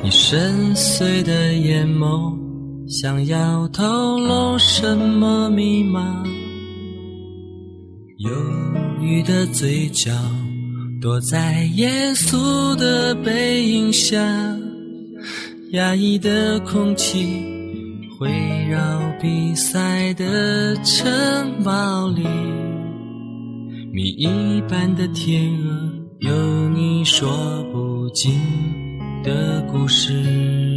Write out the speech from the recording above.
你深邃的眼眸想要透露什么密码，忧郁的嘴角躲在严肃的背影下，压抑的空气围绕比赛的城堡里，谜一般的天鹅有你说不尽的故事。